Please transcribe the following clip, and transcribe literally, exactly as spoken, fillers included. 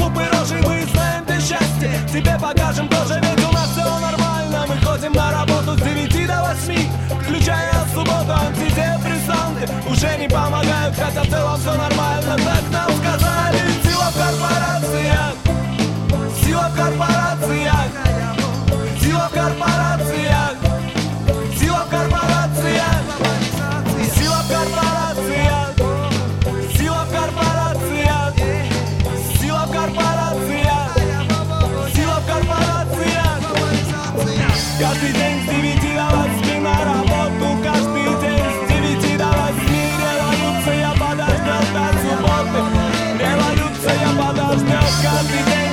глупые рожи, мы знаем ты счастье. Тебе покажем тоже, ведь у нас все нормально. Мы ходим на работу с девяти до восьми, включая субботу. Антидепрессанты уже не помогают, хотя в целом все нормально. Так нам сказали. Сила в корпорациях, сила в корпорациях, сила в корпорациях, сила в корпорациях, сила в корпорациях, сила в корпорациях, сила в корпорациях, сила в корпорациях. Каждый день с девяти до восьми на работу, каждый день с девяти до восьми. Революция подождет до субботы, революция подождет каждый день.